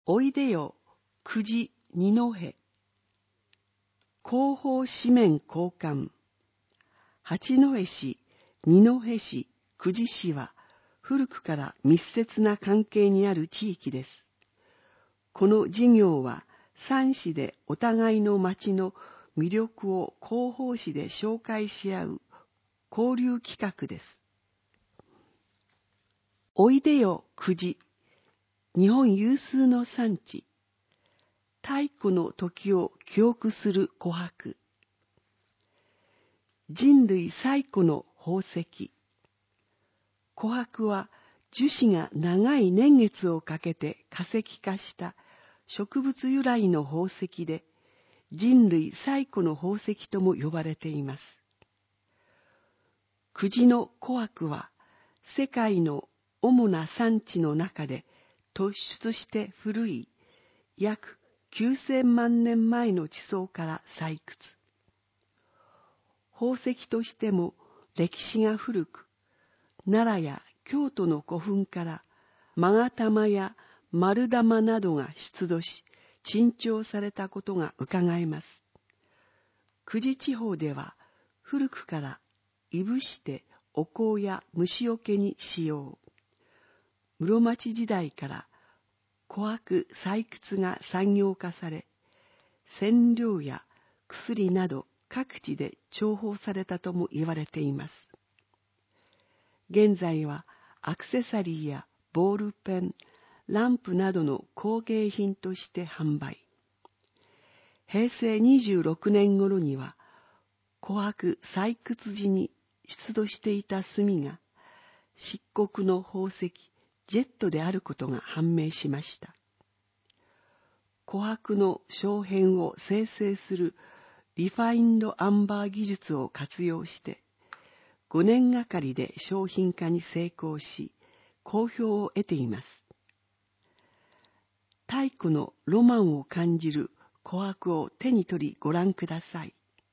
おいでよ、久慈二戸。広報紙面交換。八戸市、二戸市、久慈市は古くから密接な関係にある地域です。この事業は三市でお互いの町の魅力を広報誌で紹介し合う交流企画です。おいでよ久慈、日本有数の産地。太古の時を記憶する琥珀。人類最古の宝石。琥珀は樹脂が長い年月をかけて化石化した植物由来の宝石で、人類最古の宝石とも呼ばれています。久慈の琥珀は世界の主な産地の中で突出して古い約9000万年前の地層から採掘。宝石としても歴史が古く、奈良や京都の古墳から勾玉や丸玉などが出土し、珍重されたことがうかがえます。久慈地方では古くからいぶしてお香や虫よけに使用。室町時代から琥珀採掘が産業化され、染料や薬など各地で重宝されたとも言われています。現在はアクセサリーやボールペン、ランプなどの工芸品として販売。平成26年頃には、琥珀採掘時に出土していた炭が、漆黒の宝石、ジェットであることが判明しました。琥珀の小片を生成するリファインドアンバー技術を活用して、5年がかりで商品化に成功し、好評を得ています。太古のロマンを感じる琥珀を手に取りご覧ください。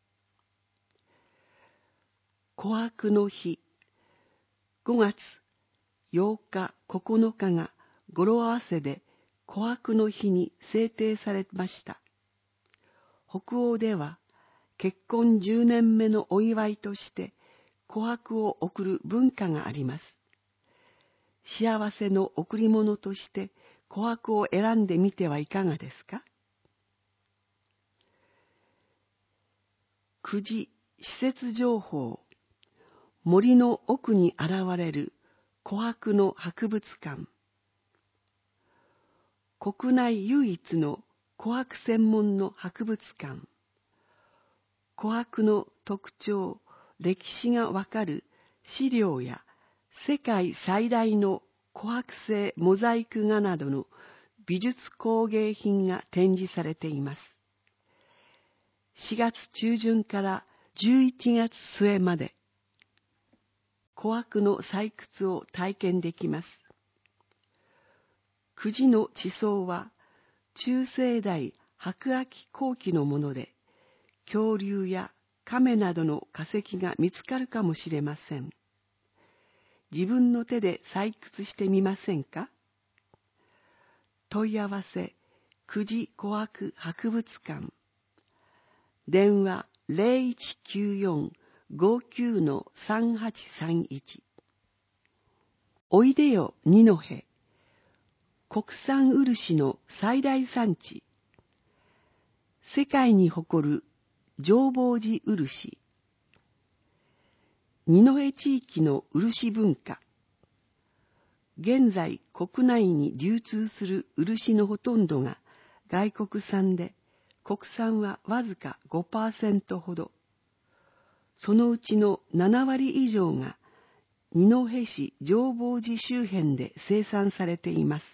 琥珀の日、5月8日、9日が語呂合わせで琥珀の日に制定されました。北欧では結婚10年目のお祝いとして琥珀を贈る文化があります。幸せの贈り物として琥珀を選んでみてはいかがですか？久慈施設情報。森の奥に現れる琥珀の博物館。国内唯一の琥珀専門の博物館。琥珀の特徴、歴史がわかる資料や世界最大の琥珀製モザイク画などの美術工芸品が展示されています。4月中旬から11月末まで、琥珀の採掘を体験できます。久慈の地層は中生代白亜紀後期のもので、恐竜や亀などの化石が見つかるかもしれません。自分の手で採掘してみませんか？問い合わせ、久慈琥珀博物館。電話0194-59-3831。おいでよ二戸。国産漆の最大産地。世界に誇る浄法寺漆。二戸地域の漆文化。現在国内に流通する漆のほとんどが外国産で、国産はわずか 5% ほど。そのうちの7割以上が二戸市浄法寺周辺で生産されています。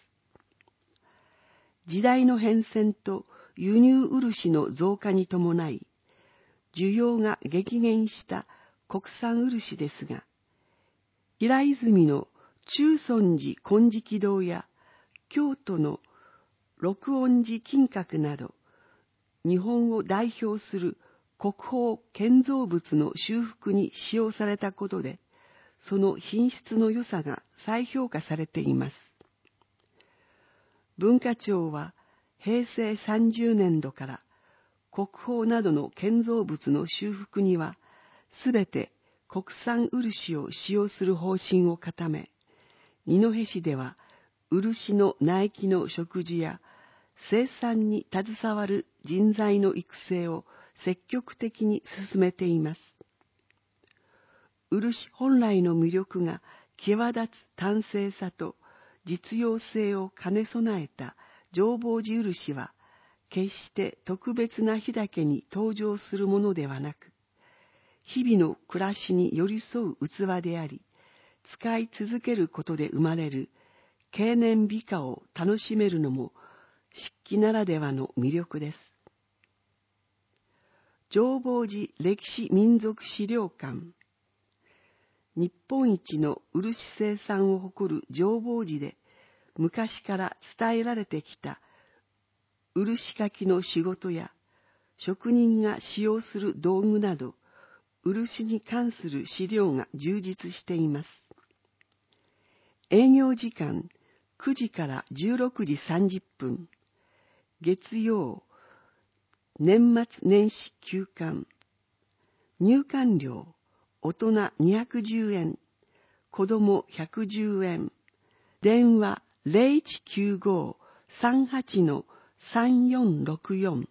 時代の変遷と輸入漆の増加に伴い、需要が激減した国産漆ですが、平泉の中尊寺金色堂や京都の六恩寺金閣など、日本を代表する国宝建造物の修復に使用されたことで、その品質の良さが再評価されています。 文化庁は平成30年度から国宝などの建造物の修復にはすべて国産漆を使用する方針を固め、二戸市では漆の苗木の植樹や生産に携わる人材の育成を積極的に進めています。漆本来の魅力が際立つ端正さと実用性を兼ね備えた浄法寺漆は、決して特別な日だけに登場するものではなく、日々の暮らしに寄り添う器であり、使い続けることで生まれる経年美化を楽しめるのも漆器ならではの魅力です。浄法寺歴史民族資料館。日本一の漆生産を誇る浄法寺で昔から伝えられてきた漆かきの仕事や職人が使用する道具など、漆に関する資料が充実しています。営業時間9時から16時30分、月曜、年末年始休館。入館料、大人210円、子供110円。電話0195-38-3464。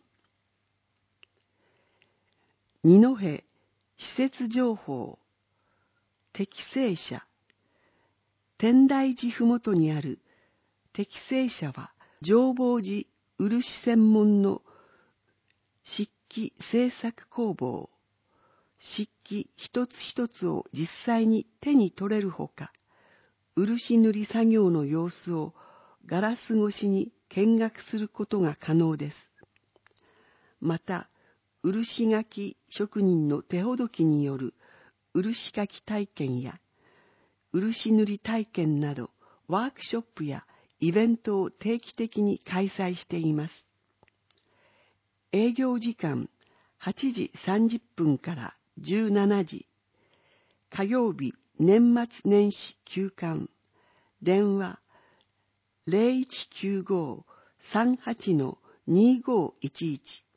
二戸施設情報。適正社。天台寺ふもとにある適正社は、浄法寺漆専門の漆器製作工房。漆器一つ一つを実際に手に取れるほか、漆塗り作業の様子をガラス越しに見学することが可能です。また、漆描き職人の手ほどきによる漆描き体験や、漆塗り体験など、ワークショップやイベントを定期的に開催しています。営業時間8時30分から17時。火曜日年末年始休館。電話0195-38-2511。